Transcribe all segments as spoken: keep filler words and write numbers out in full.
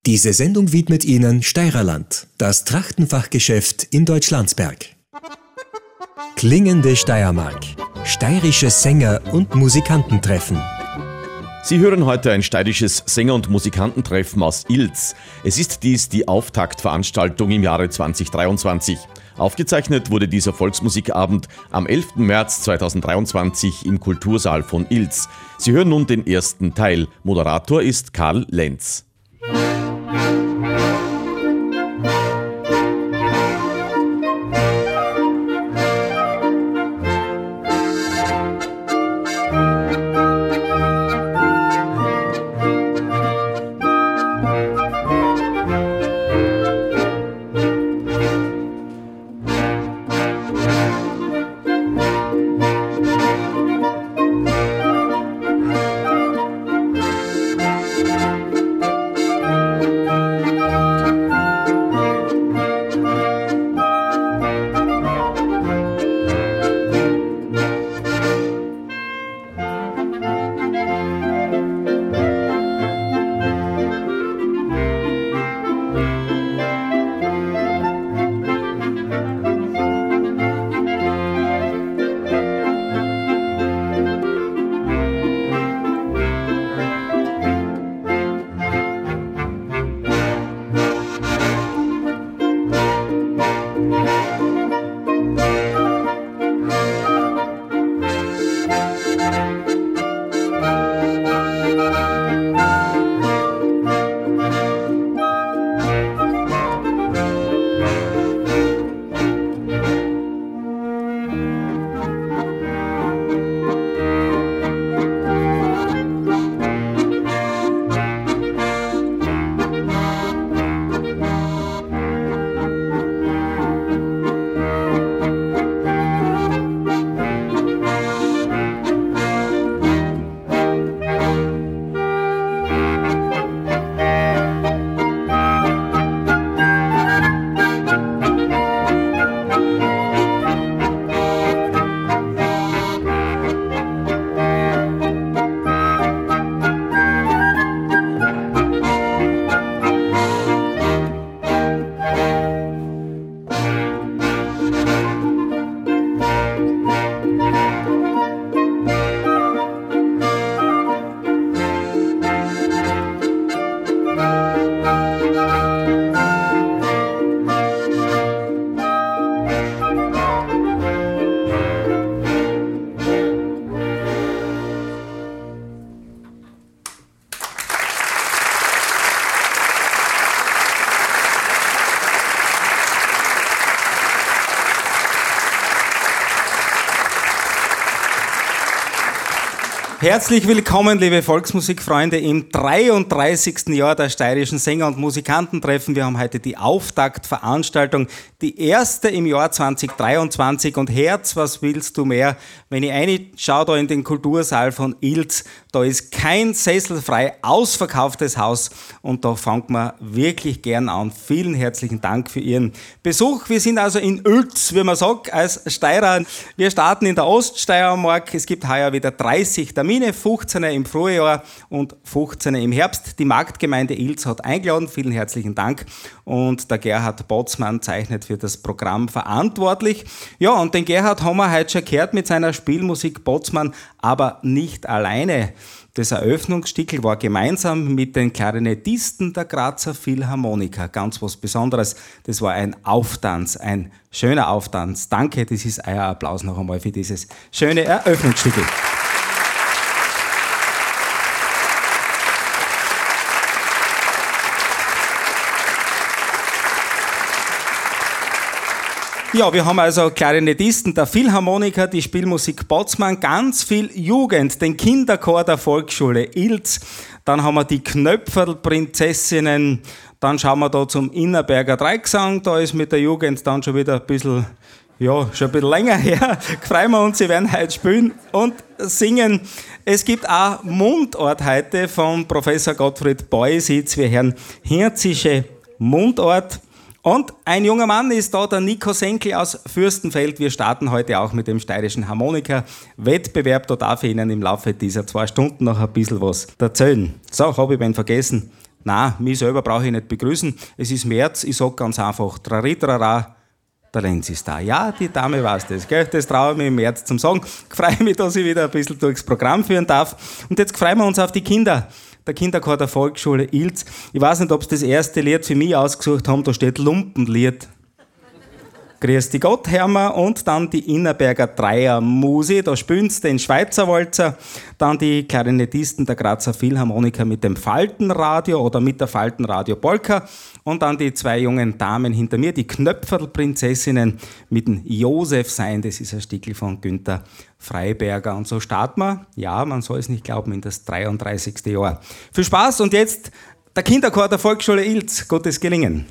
Diese Sendung widmet Ihnen Steirerland, das Trachtenfachgeschäft in Deutschlandsberg. Klingende Steiermark. Steirische Sänger und Musikantentreffen. Sie hören heute ein steirisches Sänger- und Musikantentreffen aus Ilz. Es ist dies die Auftaktveranstaltung im Jahre zweitausenddreiundzwanzig. Aufgezeichnet wurde dieser Volksmusikabend am elften März zweitausenddreiundzwanzig im Kultursaal von Ilz. Sie hören nun den ersten Teil. Moderator ist Karl Lenz. Herzlich willkommen, liebe Volksmusikfreunde, im dreiunddreißigsten Jahr der steirischen Sänger- und Musikantentreffen. Wir haben heute die Auftaktveranstaltung, die erste im Jahr zweitausenddreiundzwanzig. Und Herz, was willst du mehr? Wenn ich reinschaue da in den Kultursaal von Ilz, da ist kein Sessel frei, ausverkauftes Haus. Und da fangen wir wirklich gern an. Vielen herzlichen Dank für Ihren Besuch. Wir sind also in Ilz, wie man sagt, als Steirer. Wir starten in der Oststeiermark. Es gibt heuer wieder dreißig Termine. fünfzehn im Frühjahr und fünfzehn im Herbst. Die Marktgemeinde Ilz hat eingeladen. Vielen herzlichen Dank. Und der Gerhard Botzmann zeichnet für das Programm verantwortlich. Ja, und den Gerhard haben wir heute schon gehört mit seiner Spielmusik Botzmann, aber nicht alleine. Das Eröffnungsstückel war gemeinsam mit den Klarinettisten der Grazer Philharmoniker. Ganz was Besonderes. Das war ein Auftanz, ein schöner Auftanz. Danke, das ist euer Applaus noch einmal für dieses schöne Eröffnungsstückel. Ja, wir haben also Klarinettisten der Philharmoniker, die Spielmusik Botzmann, ganz viel Jugend, den Kinderchor der Volksschule Ilz, dann haben wir die Knöpferl-Prinzessinnen, dann schauen wir da zum Innerberger Dreigesang, da ist mit der Jugend dann schon wieder ein bisschen, ja, schon ein bisschen länger her, freuen wir uns, sie werden heute spielen und singen. Es gibt auch Mundart heute von Professor Gottfried Beusitz, wir hören Hirzische Mundart. Und ein junger Mann ist da, der Nico Senkel aus Fürstenfeld. Wir starten heute auch mit dem steirischen Harmonika-Wettbewerb. Da darf ich Ihnen im Laufe dieser zwei Stunden noch ein bisschen was erzählen. So, habe ich wen vergessen. Na, mich selber brauche ich nicht begrüßen. Es ist März, ich sage ganz einfach, traritrara, der Lenz ist da. Ja, die Dame weiß das, gell? Das traue ich mir im März zum Sagen. Ich freue mich, dass ich wieder ein bisschen durchs Programm führen darf. Und jetzt freuen wir uns auf die Kinder. Der Kinderchor der Volksschule Ilz. Ich weiß nicht, ob sie das erste Lied für mich ausgesucht haben, da steht Lumpenlied. Grüß die Gott, Hermer, und dann die Innerberger Dreier Musi, da spielen sie den Schweizer Walzer, dann die Klarinettisten der Grazer Philharmoniker mit dem Faltenradio oder mit der Faltenradio Polka und dann die zwei jungen Damen hinter mir, die Knöpferlprinzessinnen mit dem Josef sein, das ist ein Stickel von Günther Freiberger. Und so starten wir, ja, man soll es nicht glauben, in das dreiunddreißigste Jahr. Viel Spaß und jetzt der Kinderchor der Volksschule Ilz. Gutes Gelingen.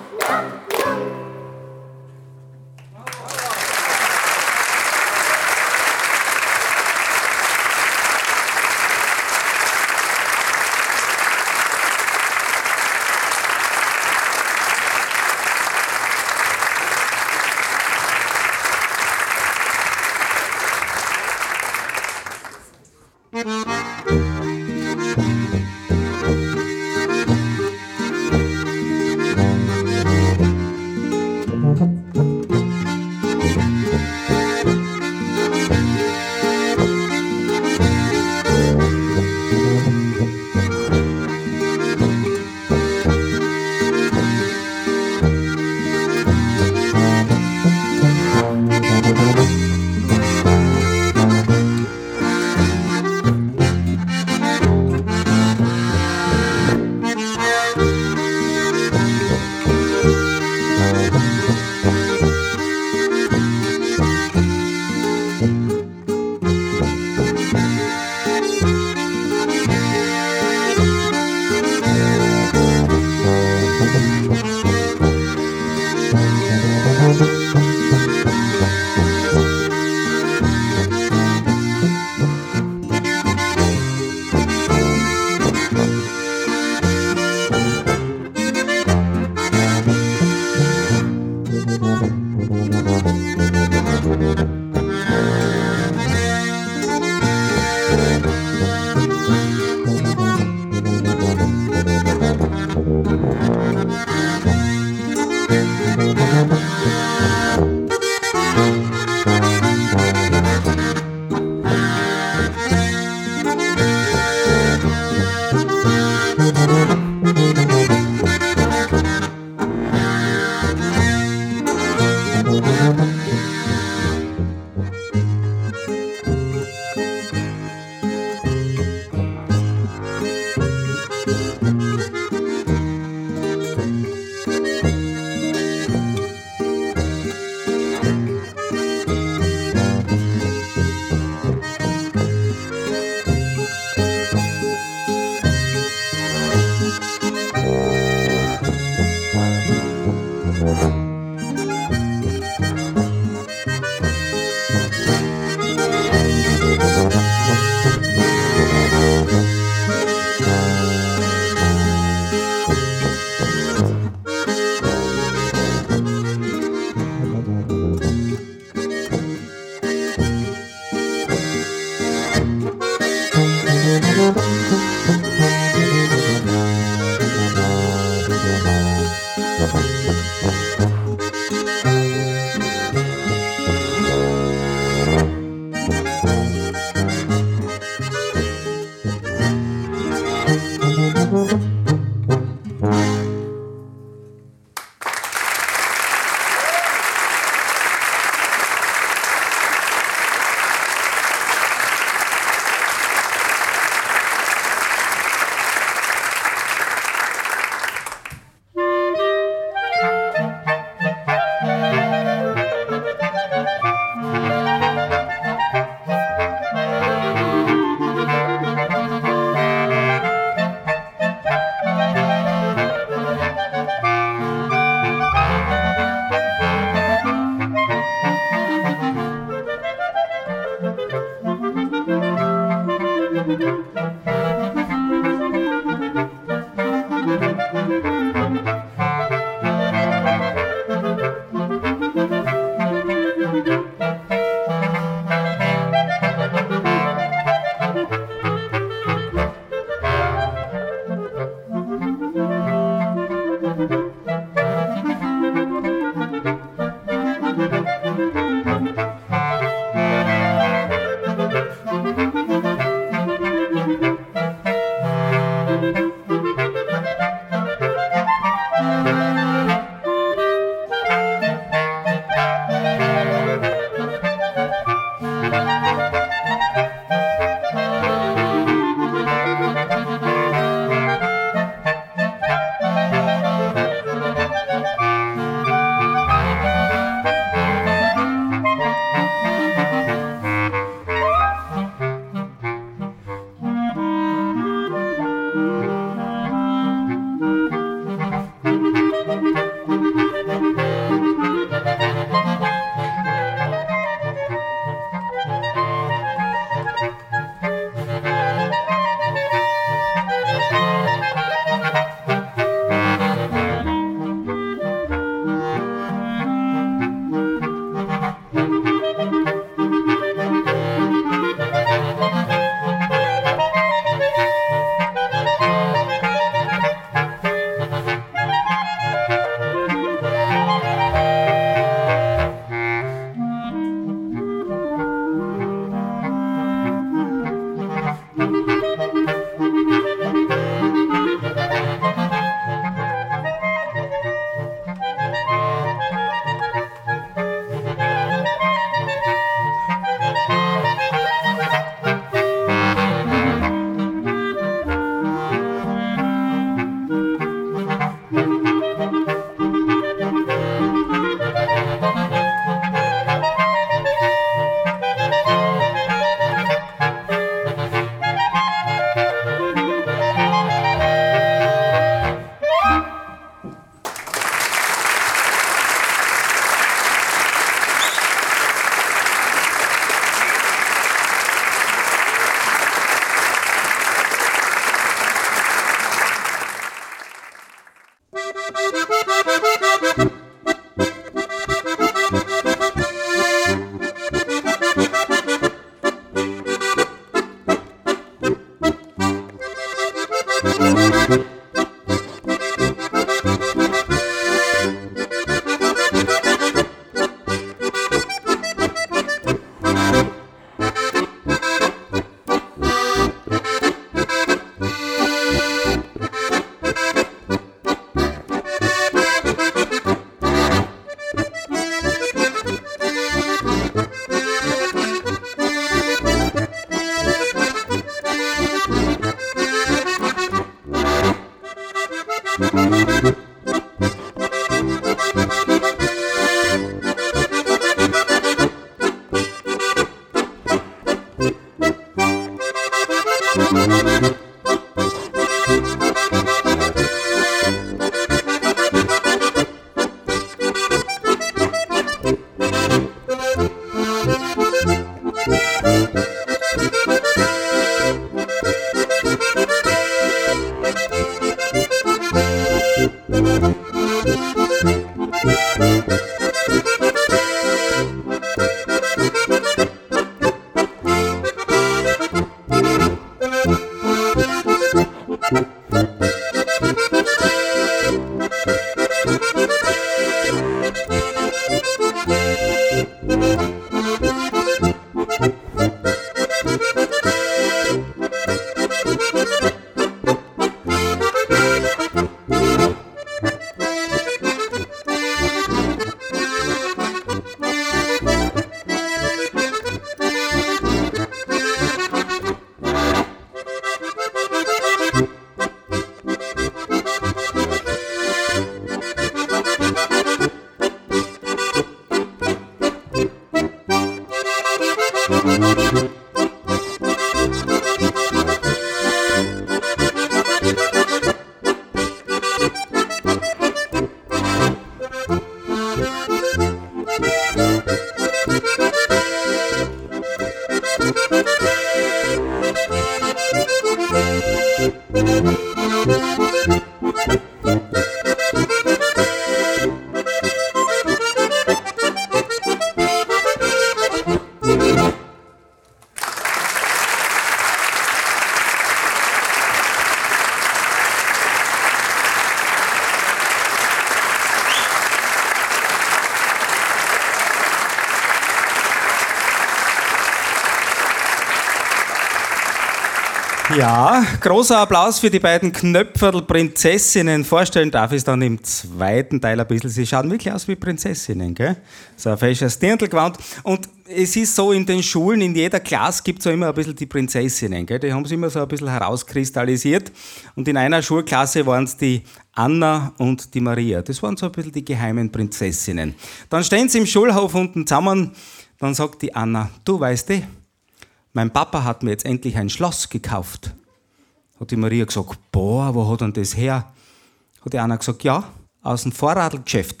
Ja, großer Applaus für die beiden Knöpferl-Prinzessinnen. Vorstellen darf ich es dann im zweiten Teil ein bisschen. Sie schauen wirklich aus wie Prinzessinnen, gell? So ein fesches Dirndlgewand. Und es ist so, in den Schulen, in jeder Klasse gibt es so immer ein bisschen die Prinzessinnen, gell? Die haben sie immer so ein bisschen herauskristallisiert. Und in einer Schulklasse waren es die Anna und die Maria. Das waren so ein bisschen die geheimen Prinzessinnen. Dann stehen sie im Schulhof unten zusammen. Dann sagt die Anna, du weißt eh, mein Papa hat mir jetzt endlich ein Schloss gekauft. Hat die Maria gesagt, boah, wo hat denn das her? Hat die Anna gesagt, ja, aus dem Vorradlgeschäft.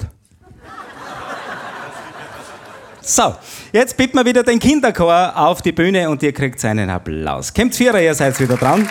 So, jetzt bitten wir wieder den Kinderchor auf die Bühne und ihr kriegt seinen Applaus. Kommt Vierer, ihr seid wieder dran.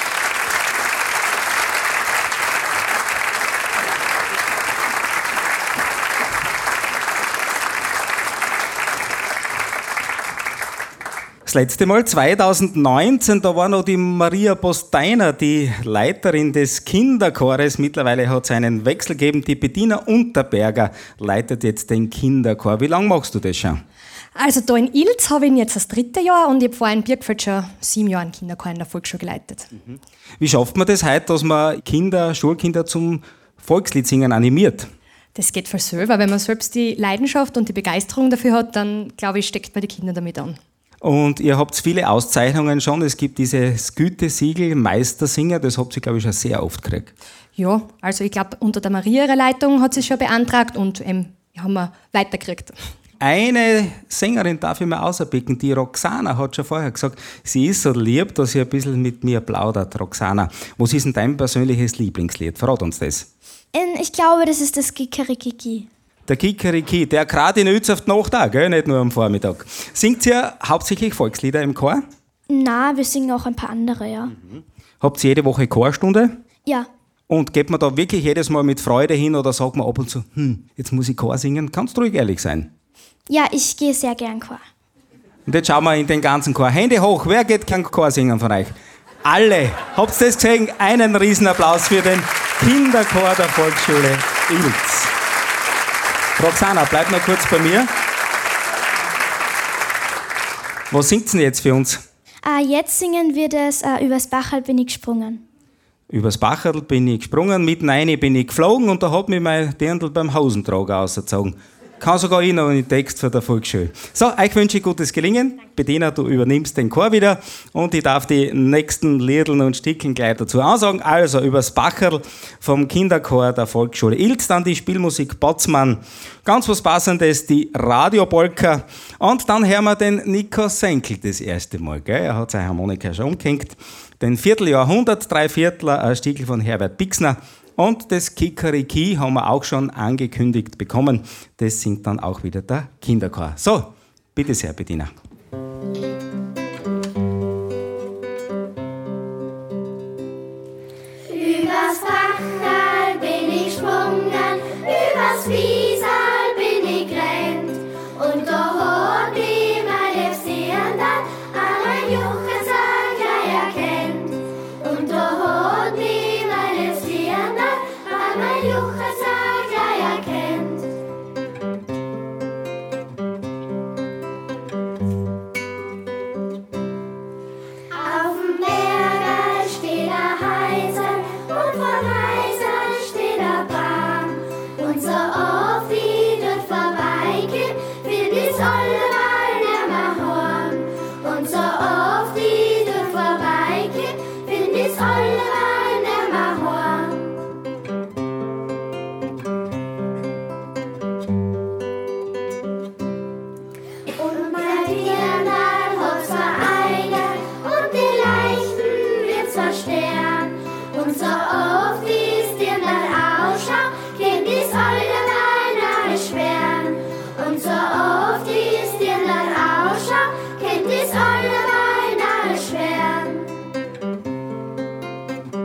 Das letzte Mal, zweitausendneunzehn, da war noch die Maria Bosteiner, die Leiterin des Kinderchores. Mittlerweile hat es einen Wechsel gegeben. Die Bettina Unterberger leitet jetzt den Kinderchor. Wie lange machst du das schon? Also da in Ilz habe ich ihn jetzt das dritte Jahr und ich habe vorher in Birkfeld schon sieben Jahre einen Kinderchor in der Volksschule geleitet. Mhm. Wie schafft man das heute, dass man Kinder, Schulkinder zum Volkslied-Singen animiert? Das geht voll selber. Wenn man selbst die Leidenschaft und die Begeisterung dafür hat, dann, glaube ich, steckt man die Kinder damit an. Und ihr habt viele Auszeichnungen schon. Es gibt dieses Gütesiegel Meistersinger, das habt ihr, glaube ich, schon sehr oft gekriegt. Ja, also ich glaube, unter der Maria ihrer Leitung hat sie es schon beantragt und ähm, haben wir weitergekriegt. Eine Sängerin darf ich mal auserpicken, die Roxana hat schon vorher gesagt, sie ist so lieb, dass sie ein bisschen mit mir plaudert. Roxana, was ist denn dein persönliches Lieblingslied? Verrat uns das. Ich glaube, das ist das Kikerikiki. Der Kikeriki, der gerade in Uetz auf die Nacht auch, gell? Nicht nur am Vormittag. Singt ihr hauptsächlich Volkslieder im Chor? Na, wir singen auch ein paar andere, ja. Mhm. Habt ihr jede Woche Chorstunde? Ja. Und geht man da wirklich jedes Mal mit Freude hin oder sagt man ab und zu, hm, jetzt muss ich Chor singen? Kannst du ruhig ehrlich sein? Ja, ich gehe sehr gern Chor. Und jetzt schauen wir in den ganzen Chor. Hände hoch, wer geht gern Chor singen von euch? Alle. Habt ihr das gesehen? Einen Riesenapplaus für den Kinderchor der Volksschule Ilz. Roxana, bleib noch kurz bei mir. Was singt denn jetzt für uns? Ah, jetzt singen wir das äh, Übers Bacherl bin ich gesprungen. Übers Bacherl bin ich gesprungen, mitten rein bin ich geflogen und da hat mich mein Dirndl beim Hausentrager ausgezogen. Kann sogar ich noch einen Text von der Volksschule. So, euch wünsche ich gutes Gelingen. Bettina, du übernimmst den Chor wieder und ich darf die nächsten Liedln und Stickeln gleich dazu ansagen. Also übers Bacherl vom Kinderchor der Volksschule Ilz, dann die Spielmusik Botzmann. Ganz was Passendes, die Radiopolka. Und dann hören wir den Nico Senkel das erste Mal. Gell? Er hat seine Harmonika schon umgehängt. Den Vierteljahrhundert, drei Viertler, ein Stickel von Herbert Bixner. Und das Kikeriki haben wir auch schon angekündigt bekommen. Das singt dann auch wieder der Kinderchor. So, bitte sehr, Bettina. Übers Bachtal bin ich gesprungen, übers Wiesal bin ich gerannt. Und da hat mich mein Lebsdirndl an mein Juchensal gleich erkennt. Und da hat mich mein Lebsdirndl an mein Juchensal gleich erkennt. Auf dem Berg steht ein Heisel und von Heisel steht ein Baum. Und so oft wie dort vorbeigeht, will bis allemal nimmer heim. Und so oft wie dort vorbeigeht, will bis allemal nimmer heim. Und mein Dirndl hat zwar Eigen und die Leichten wird zwar Stern. Und so oft wie es Dirndl ausschaut, kennt dies allemal nahe schweren. Und so oft wie es Dirndl ausschaut, kennt dies allemal nahe schweren.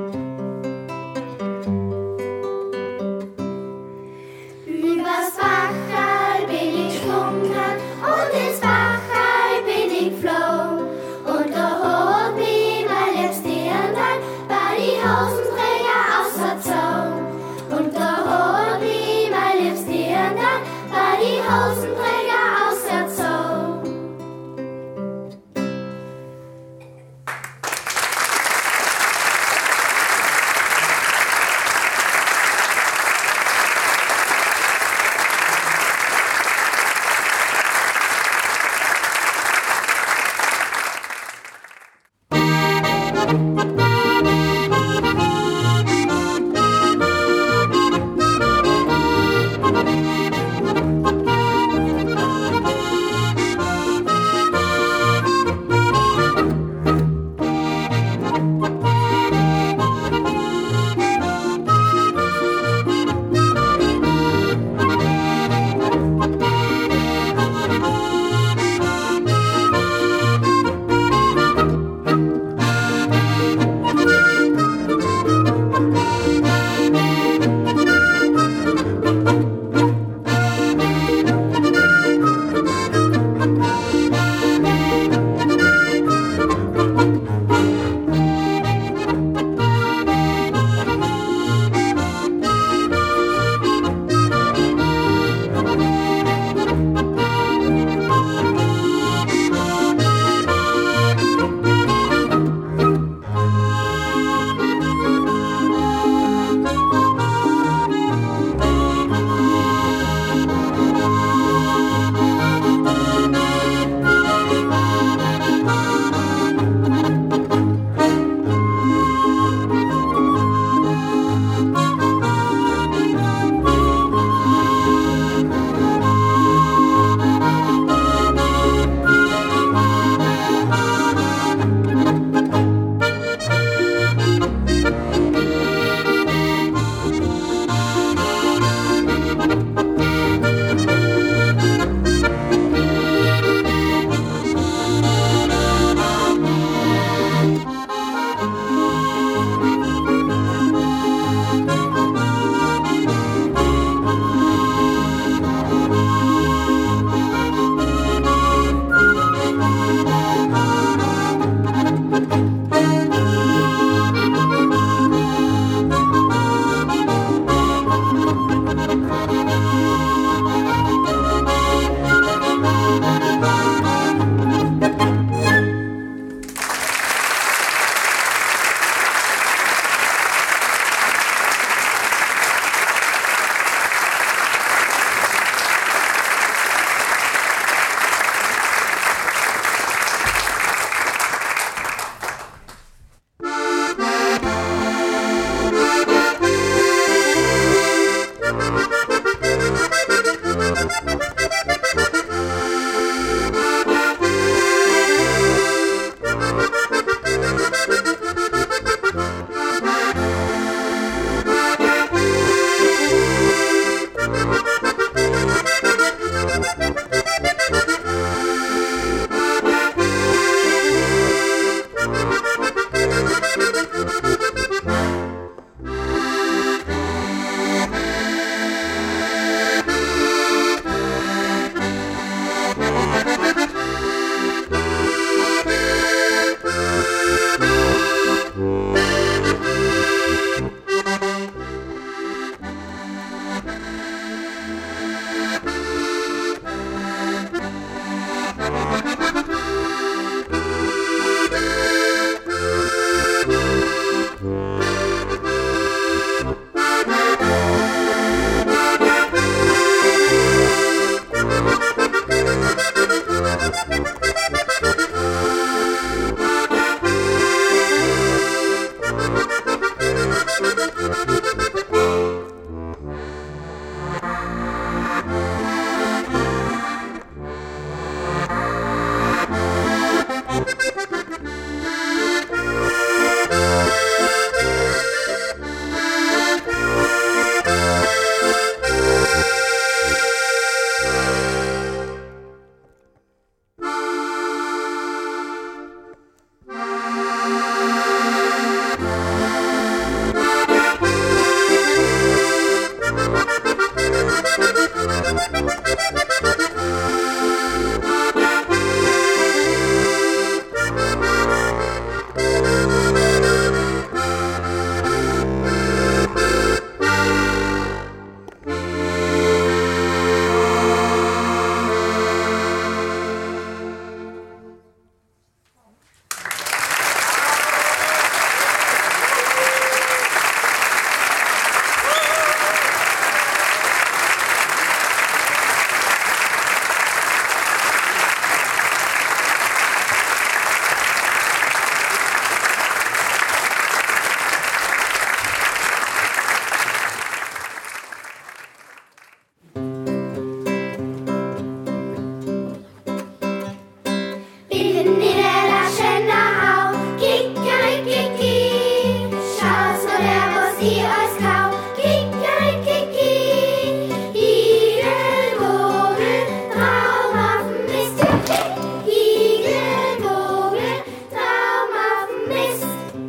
Mist.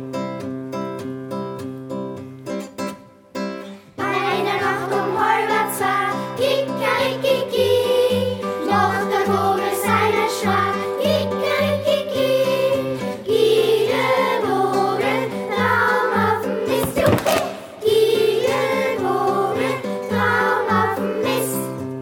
Bei einer Nacht um halb zwei, kikerikiki, noch der Vogel seinen Schlag, kikerikiki, Igelvogel, Traum auf dem Mist, jucki, Igelvogel, Traum auf dem Mist.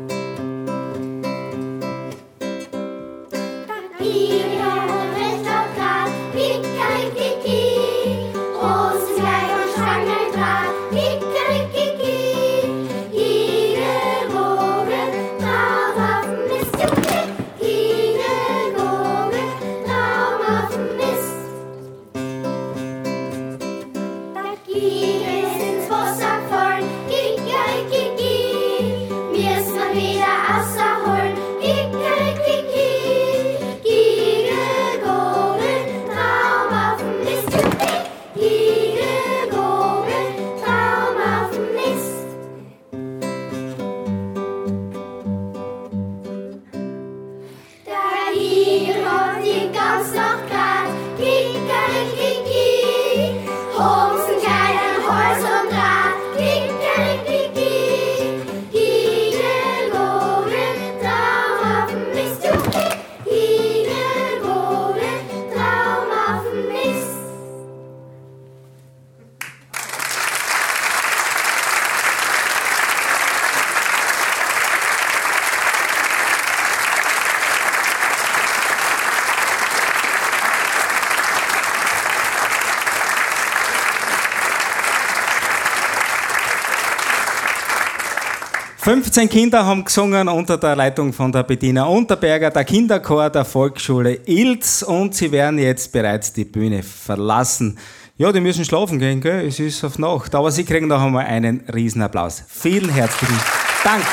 Igelvogel, Stockdraht, kikerikiki, Rosenberg und Stangendraht, kikerikiki, Igelvogel, Traum auf dem Mist, jucki, Igelvogel, Traum auf dem Mist. Der Igel ist ins Wasser gefallen, kikerikiki, müssen wir wieder rausholen, kikerikiki, Igelvogel, Traum auf dem Mist, jucki, Igelvogel, Traum auf dem Mist. Der Igel hat die ganze Nacht grad, kikerikiki, Hosen, kleinen Hals und Draht, kikerikiki, Igelvogel, Traum auf dem Mist, jucki, Igelvogel, Traum auf dem Mist. fünfzehn Kinder haben gesungen unter der Leitung von der Bettina Unterberger, der Kinderchor der Volksschule Ilz, und sie werden jetzt bereits die Bühne verlassen. Ja, die müssen schlafen gehen, gell? Es ist auf Nacht, aber sie kriegen noch einmal einen Riesenapplaus. Vielen herzlichen Dank.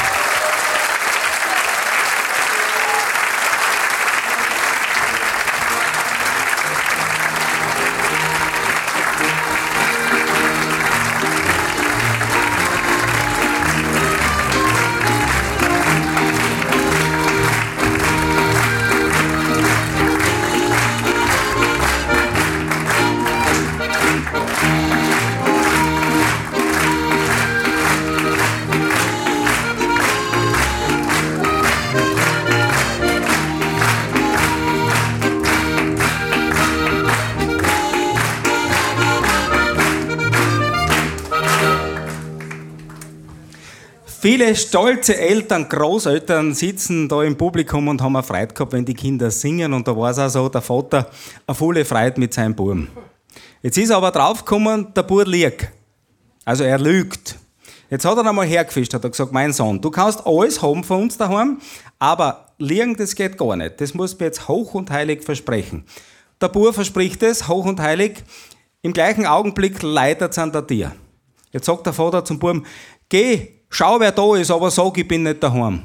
Viele stolze Eltern, Großeltern sitzen da im Publikum und haben eine Freude gehabt, wenn die Kinder singen. Und da war es auch so, der Vater eine volle Freude mit seinem Buben. Jetzt ist er aber draufgekommen, der Bub liegt. Also er lügt. Jetzt hat er einmal hergefischt, hat er gesagt, mein Sohn, du kannst alles haben von uns daheim, aber liegen, das geht gar nicht. Das musst du mir jetzt hoch und heilig versprechen. Der Bub verspricht es, hoch und heilig. Im gleichen Augenblick leitet es an der Tür. Jetzt sagt der Vater zum Buben, geh, schau, wer da ist, aber sag, ich bin nicht daheim.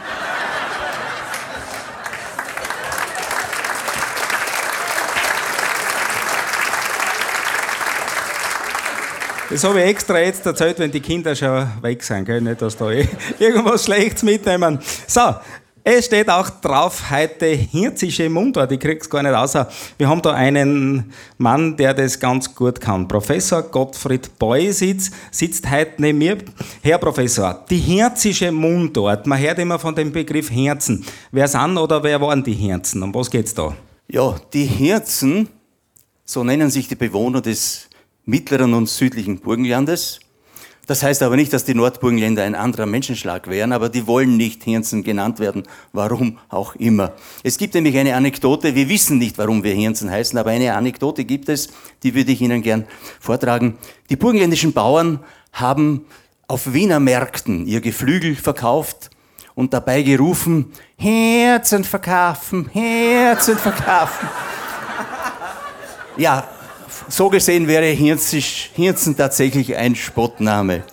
Das habe ich extra jetzt erzählt, wenn die Kinder schon weg sind, gell? Nicht, dass da irgendwas Schlechtes mitnehmen. So, es steht auch drauf heute hirzische Mundart, ich krieg's gar nicht raus. Wir haben da einen Mann, der das ganz gut kann. Professor Gottfried Boy sitzt, sitzt heute neben mir. Herr Professor, die hirzische Mundart, man hört immer von dem Begriff Herzen. Wer sind oder wer waren die Herzen? Um was geht's da? Ja, die Herzen, so nennen sich die Bewohner des mittleren und südlichen Burgenlandes. Das heißt aber nicht, dass die Nordburgenländer ein anderer Menschenschlag wären, aber die wollen nicht Hirnsen genannt werden, warum auch immer. Es gibt nämlich eine Anekdote, wir wissen nicht, warum wir Hirnsen heißen, aber eine Anekdote gibt es, die würde ich Ihnen gern vortragen. Die burgenländischen Bauern haben auf Wiener Märkten ihr Geflügel verkauft und dabei gerufen, Herzen verkaufen, Herzen verkaufen. Ja, so gesehen wäre Hirnsen tatsächlich ein Spottname.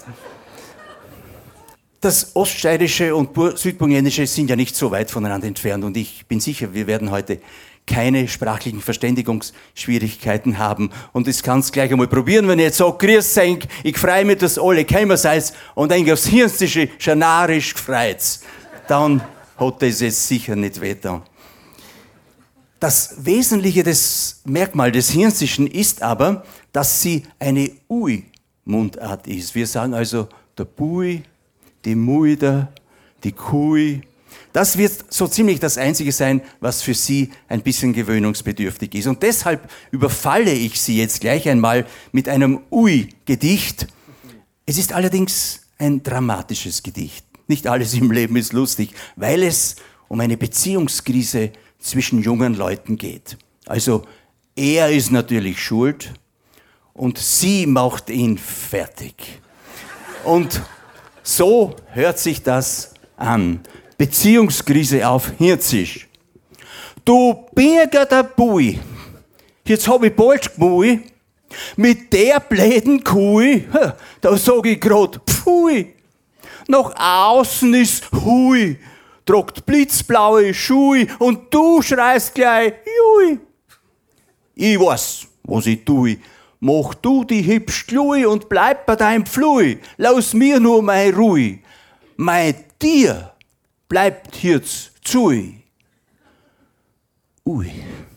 Das Oststeirische und Südburgenländische sind ja nicht so weit voneinander entfernt und ich bin sicher, wir werden heute keine sprachlichen Verständigungsschwierigkeiten haben. Und das kannst du gleich einmal probieren, wenn ich jetzt sage, grüß euch, ich freue mich, dass alle gekommen seid und eigentlich aufs Hirnstische schanarisch gefreut. Dann hat das jetzt sicher nicht wehgetan. Das wesentliche des Merkmal des Hirnsischen ist aber, dass sie eine Ui-Mundart ist. Wir sagen also der Bui, die Muida, die Kui. Das wird so ziemlich das Einzige sein, was für Sie ein bisschen gewöhnungsbedürftig ist. Und deshalb überfalle ich Sie jetzt gleich einmal mit einem Ui-Gedicht. Es ist allerdings ein dramatisches Gedicht. Nicht alles im Leben ist lustig, weil es um eine Beziehungskrise zwischen jungen Leuten geht. Also er ist natürlich schuld und sie macht ihn fertig. Und so hört sich das an. Beziehungskrise auf Hirzisch. Du Birger der Bui, jetzt hab ich bald gemui, mit der bläden Kui, da sag ich grad Pfui. Nach außen ist Hui, tragt blitzblaue Schuhe und du schreist gleich Jui. Ich weiß, was ich tue. Mach du die hübsch glui und bleib bei deinem Pflui. Lass mir nur mei Ruhe. Mei dir bleibt jetzt zui. Ui.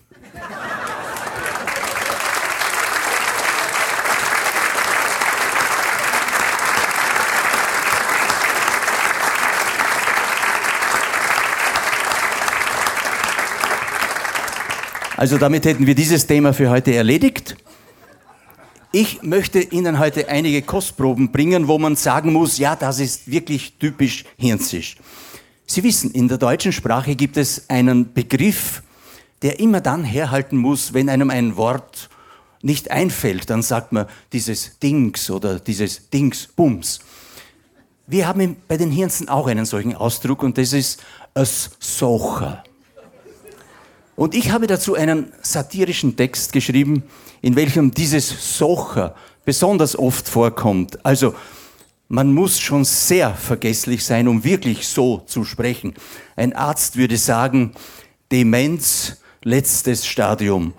Also damit hätten wir dieses Thema für heute erledigt. Ich möchte Ihnen heute einige Kostproben bringen, wo man sagen muss, ja, das ist wirklich typisch Hirnzisch. Sie wissen, in der deutschen Sprache gibt es einen Begriff, der immer dann herhalten muss, wenn einem ein Wort nicht einfällt. Dann sagt man dieses Dings oder dieses Dingsbums. Wir haben bei den Hirnzen auch einen solchen Ausdruck und das ist es Socher. Und ich habe dazu einen satirischen Text geschrieben, in welchem dieses Socher besonders oft vorkommt. Also, man muss schon sehr vergesslich sein, um wirklich so zu sprechen. Ein Arzt würde sagen, Demenz, letztes Stadium.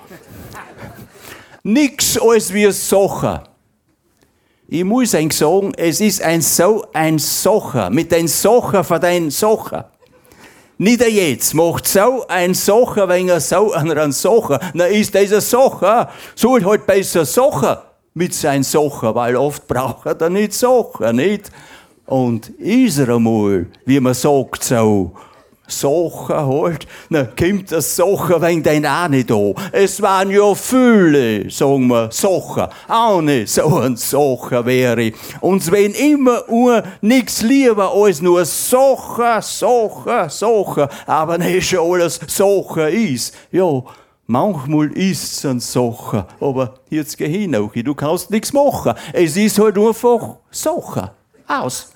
Nix als wie ein Socher. Ich muss euch sagen, es ist ein so ein Socher, mit ein Socher für dein Socher. Nicht jetzt, macht so ein Socher, wenn er so einen Socher, na ist das ein Socher, soll halt besser Socher mit sein Socher, weil oft braucht er nicht Socher, nicht? Und ist er einmal, wie man sagt, so Socher halt, na kommt das Socher wegen dein auch nicht an. Es waren ja viele, sagen wir, Socher, auch nicht so ein Socher wäre. Und wenn immer uh, nichts lieber als nur Socher, Socher, Socher, aber nicht schon alles Socher ist. Ja, manchmal ist es ein Socher, aber jetzt geh hin, Auchi, du kannst nichts machen. Es ist halt einfach Socher. Aus.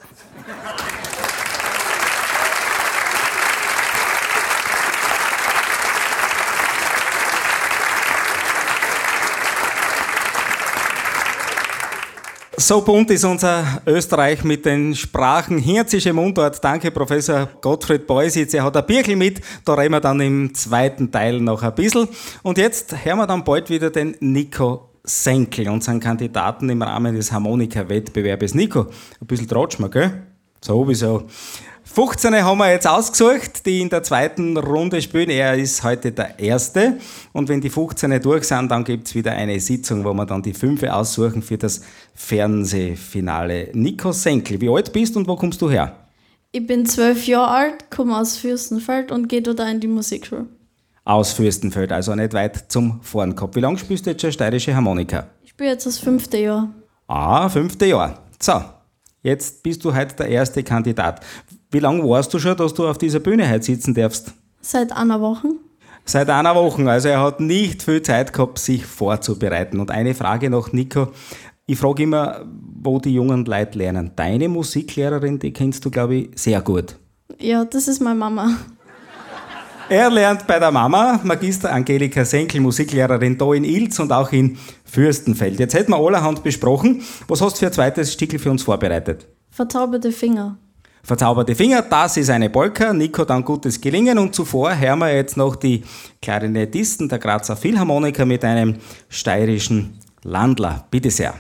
So bunt ist unser Österreich mit den Sprachen. Hirzische Mundart. Danke, Professor Gottfried Beusitz. Er hat ein Bierchen mit. Da reden wir dann im zweiten Teil noch ein bisschen. Und jetzt hören wir dann bald wieder den Nico Senkel, unseren Kandidaten im Rahmen des Harmonika-Wettbewerbes. Nico, ein bisschen tratschen wir, gell? Sowieso. fünfzehn haben wir jetzt ausgesucht, die in der zweiten Runde spielen. Er ist heute der Erste. Und wenn die fünfzehn durch sind, dann gibt es wieder eine Sitzung, wo wir dann die fünf aussuchen für das Fernsehfinale. Nico Senkel, wie alt bist du und wo kommst du her? Ich bin zwölf Jahre alt, komme aus Fürstenfeld und gehe da in die Musikschule. Aus Fürstenfeld, also nicht weit zum Fahren gehabt. Wie lange spielst du jetzt schon steirische Harmonika? Ich spiele jetzt das fünfte Jahr. Ah, fünfte Jahr. So, jetzt bist du heute der erste Kandidat. Wie lange warst du schon, dass du auf dieser Bühne heute sitzen darfst? Seit einer Woche. Seit einer Woche. Also er hat nicht viel Zeit gehabt, sich vorzubereiten. Und eine Frage noch, Nico. Ich frage immer, wo die jungen Leute lernen. Deine Musiklehrerin, die kennst du, glaube ich, sehr gut. Ja, das ist meine Mama. Er lernt bei der Mama, Magister Angelika Senkel, Musiklehrerin da in Ilz und auch in Fürstenfeld. Jetzt hätten wir allerhand besprochen. Was hast du für ein zweites Stickel für uns vorbereitet? Verzauberte Finger. Verzauberte Finger, das ist eine Polka. Nico, dann gutes Gelingen. Und zuvor hören wir jetzt noch die Klarinettisten der Grazer Philharmoniker mit einem steirischen Landler. Bitte sehr.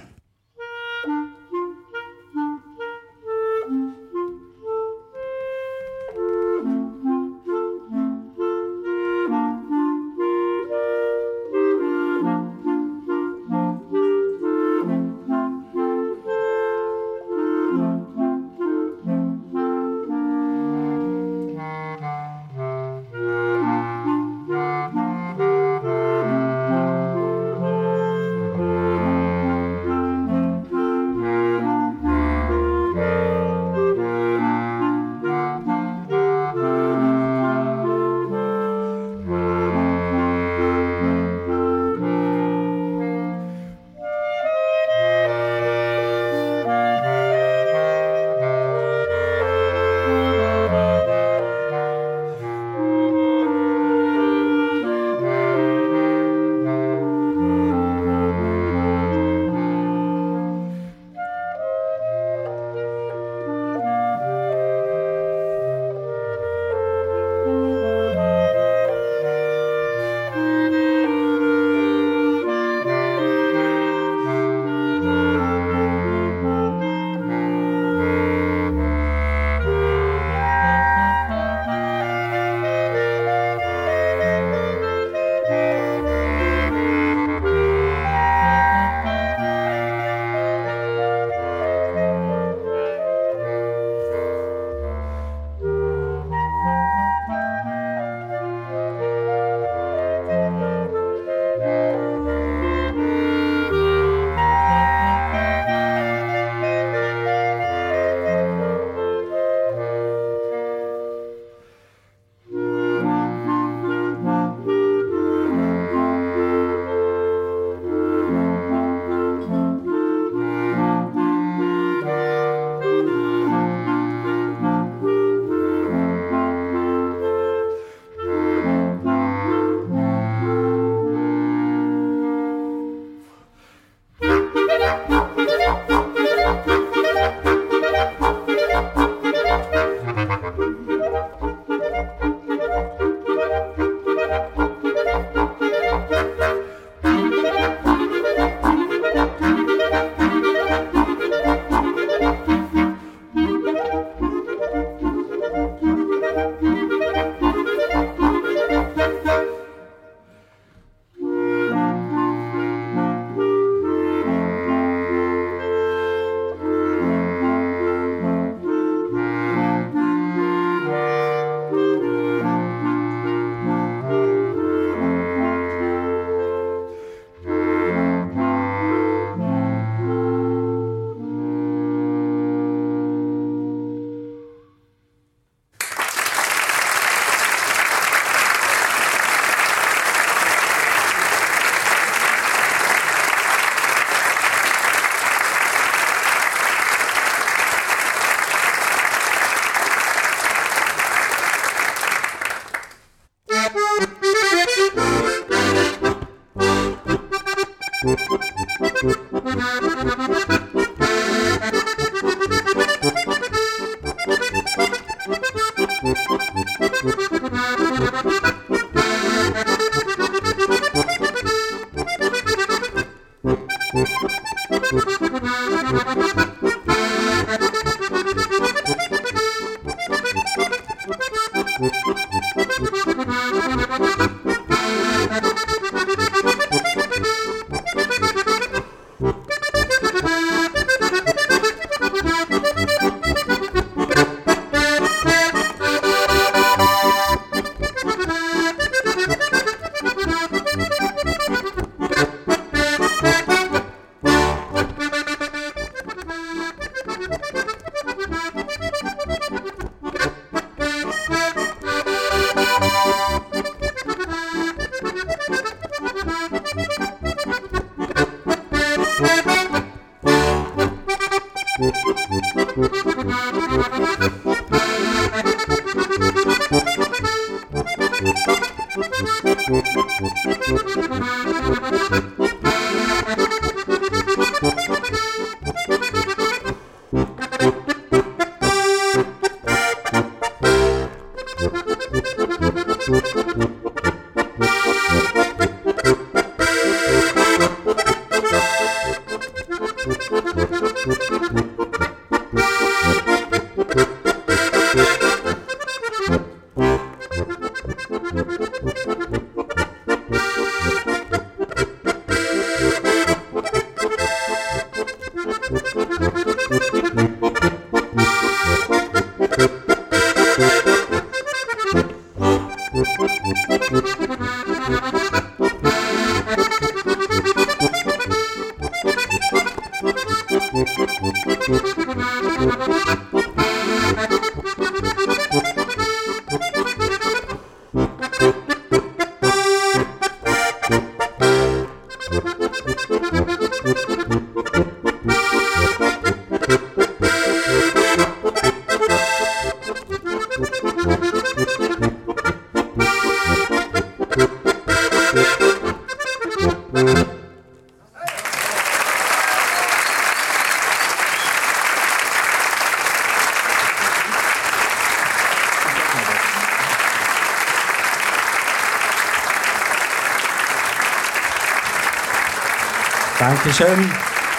Dankeschön.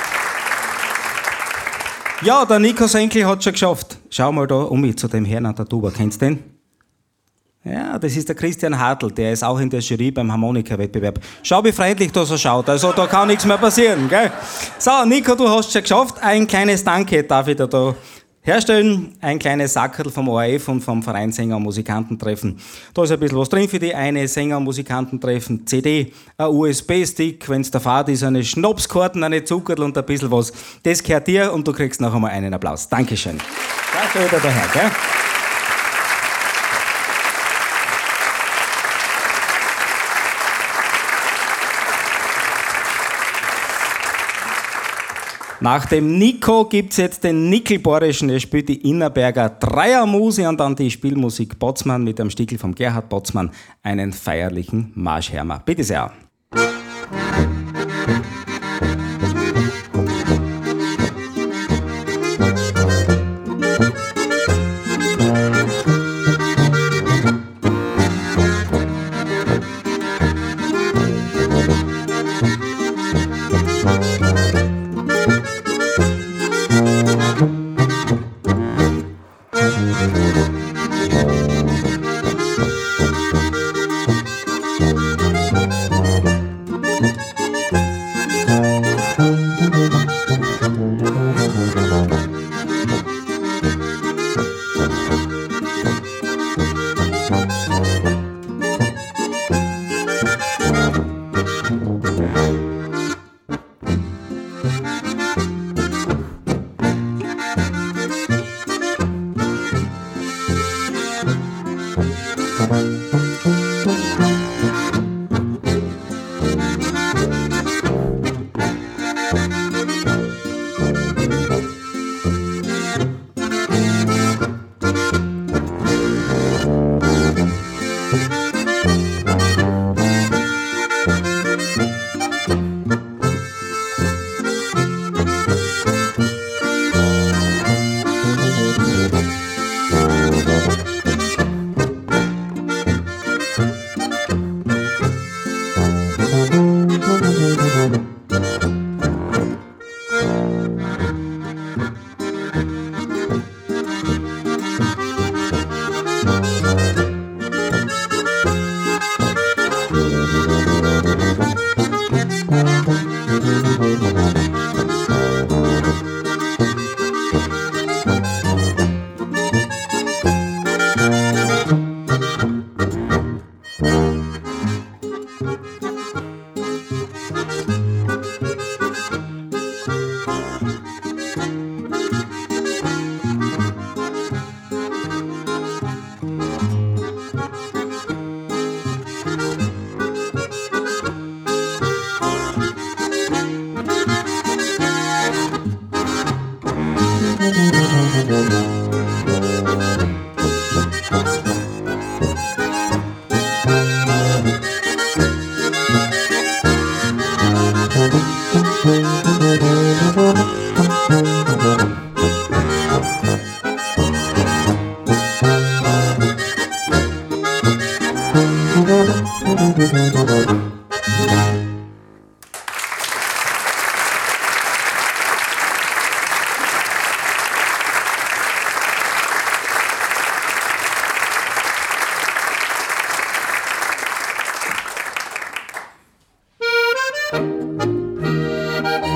Ja, der Nico Senkel hat schon geschafft. Schau mal da um mich zu dem Herrn an der Tuba. Kennst du den? Ja, das ist der Christian Hartl, der ist auch in der Jury beim Harmonika-Wettbewerb. Schau, wie freundlich da so schaut, also da kann nichts mehr passieren, gell? So, Nico, du hast schon geschafft. Ein kleines Danke darf ich dir da herstellen. Ein kleines Sackerl vom O R F und vom Verein Sänger- und Musikantentreffen. Da ist ein bisschen was drin für die eine Sänger- und Musikantentreffen. C D, ein U S B-Stick, wenn es der Fahrt ist, eine Schnapskarten, eine Zuckerl und ein bisschen was. Das gehört dir und du kriegst noch einmal einen Applaus. Dankeschön. Danke wieder daher, gell? Nach dem Nico gibt es jetzt den Nickelborischen, der spielt die Innerberger Dreiermuse und dann die Spielmusik Botzmann mit dem Stickel vom Gerhard Botzmann, einen feierlichen Marschhermer. Bitte sehr.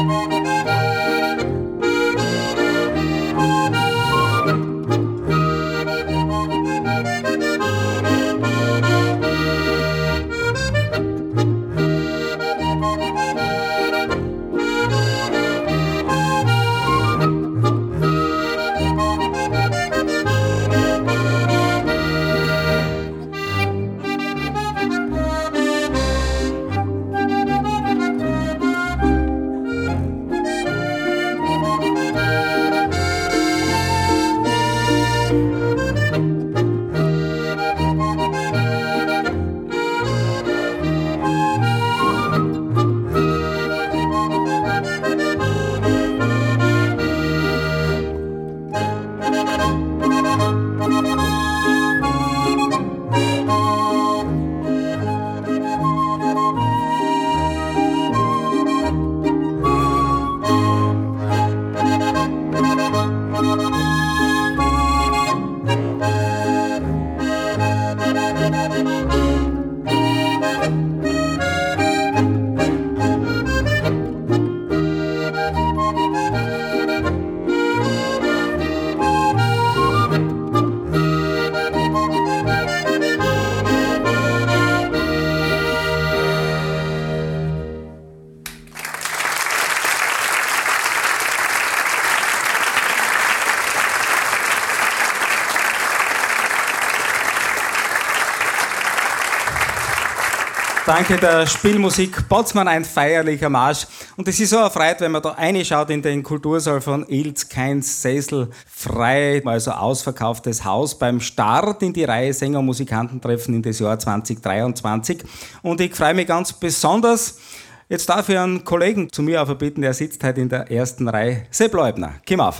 Danke der Spielmusik Botzmann, ein feierlicher Marsch. Und es ist so erfreut, wenn man da reinschaut in den Kultursaal von Ilz, kein Sessel frei, also ausverkauftes Haus beim Start in die Reihe Sänger- und Musikantentreffen in das Jahr zwanzig dreiundzwanzig. Und ich freue mich ganz besonders, jetzt darf ich einen Kollegen zu mir aufbitten, der sitzt heute in der ersten Reihe, Sepp Leubner. Komm auf.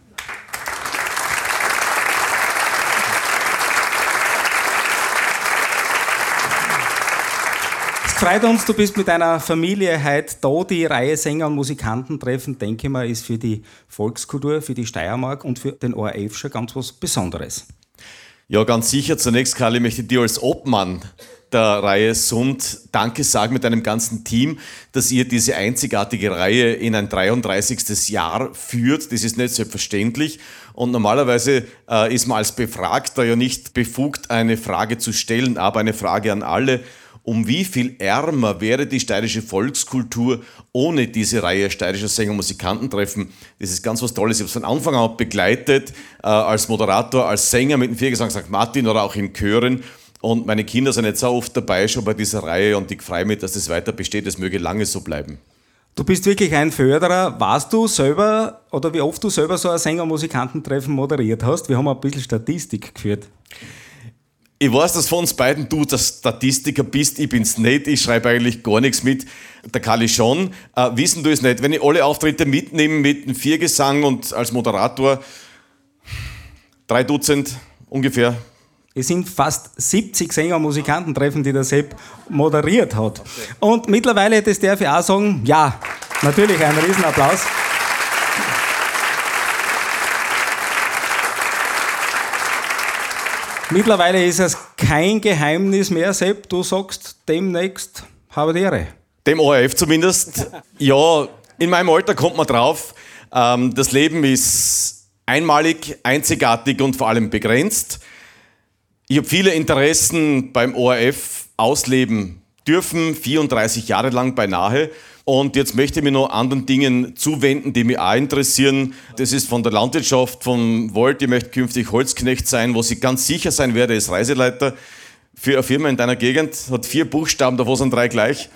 Freut uns, du bist mit deiner Familie heute da. Die Reihe Sänger- und Musikantentreffen, denke ich mal, ist für die Volkskultur, für die Steiermark und für den O R F schon ganz was Besonderes. Ja, ganz sicher. Zunächst, Karli, möchte ich dir als Obmann der Reihe Sund Danke sagen mit deinem ganzen Team, dass ihr diese einzigartige Reihe in ein dreiunddreißigstes Jahr führt. Das ist nicht selbstverständlich. Und normalerweise äh, ist man als Befragter ja nicht befugt, eine Frage zu stellen, aber eine Frage an alle. Um wie viel ärmer wäre die steirische Volkskultur ohne diese Reihe steirischer Sänger- und Musikantentreffen? Das ist ganz was Tolles. Ich habe es von Anfang an begleitet, äh, als Moderator, als Sänger mit dem Viergesang Sankt Martin oder auch in Chören. Und meine Kinder sind jetzt auch oft dabei schon bei dieser Reihe und ich freue mich, dass das weiter besteht. Das möge lange so bleiben. Du bist wirklich ein Förderer. Weißt du selber, oder wie oft du selber so ein Sänger- und Musikantentreffen moderiert hast? Wir haben ein bisschen Statistik geführt. Ich weiß, dass von uns beiden du der Statistiker bist, ich bin's nicht, ich schreibe eigentlich gar nichts mit, der Karli schon. Äh, wissen du es nicht, wenn ich alle Auftritte mitnehme mit dem Viergesang und als Moderator, drei Dutzend ungefähr. Es sind fast siebzig Sänger- und Musikantentreffen, die der Sepp moderiert hat. Okay. Und mittlerweile, das darf ich auch sagen, ja, natürlich ein Riesenapplaus. Mittlerweile ist es kein Geheimnis mehr, Sepp. Du sagst demnächst, habe die Ehre. Dem O R F zumindest. Ja, in meinem Alter kommt man drauf. Ähm, das Leben ist einmalig, einzigartig und vor allem begrenzt. Ich habe viele Interessen beim O R F ausleben dürfen, vierunddreißig Jahre lang beinahe. Und jetzt möchte ich mich noch anderen Dingen zuwenden, die mich auch interessieren. Das ist von der Landwirtschaft, vom Wald. Ich möchte künftig Holzknecht sein. Wo ich ganz sicher sein werde, ist Reiseleiter für eine Firma in deiner Gegend. Hat vier Buchstaben, davon sind drei gleich.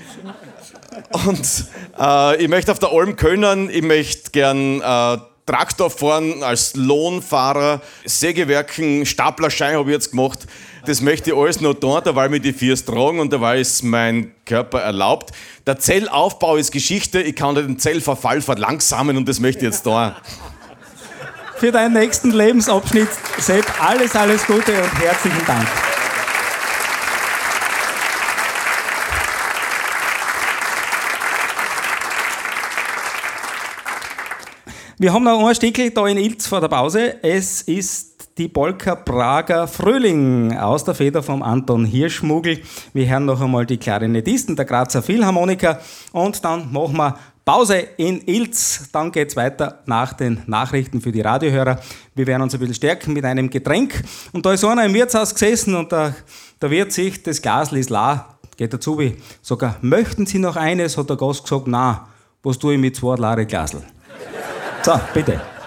Und äh, ich möchte auf der Alm können. Ich möchte gern äh, Traktor fahren als Lohnfahrer. Sägewerken, Staplerschein habe ich jetzt gemacht. Das möchte ich alles noch tun, da weil mir die Viers tragen und da weil es mein Körper erlaubt. Der Zellaufbau ist Geschichte, ich kann den Zellverfall verlangsamen und das möchte ich jetzt tun. Für deinen nächsten Lebensabschnitt, Sepp, alles, alles Gute und herzlichen Dank. Wir haben noch ein Stückchen da in Ilz vor der Pause. Es ist die Polka Prager Frühling aus der Feder von Anton Hirschmugel. Wir hören noch einmal die Klarinettisten der Grazer Philharmoniker und dann machen wir Pause in Ilz, dann geht's weiter nach den Nachrichten für die Radiohörer. Wir werden uns ein bisschen stärken mit einem Getränk. Und da ist einer im Wirtshaus gesessen und der, der Wirt sich, das Glasl ist leer, geht dazu wie, sogar, möchten Sie noch eines? Hat der Gast gesagt, nein, was tue ich mit zwei leeren Glasl? So, bitte.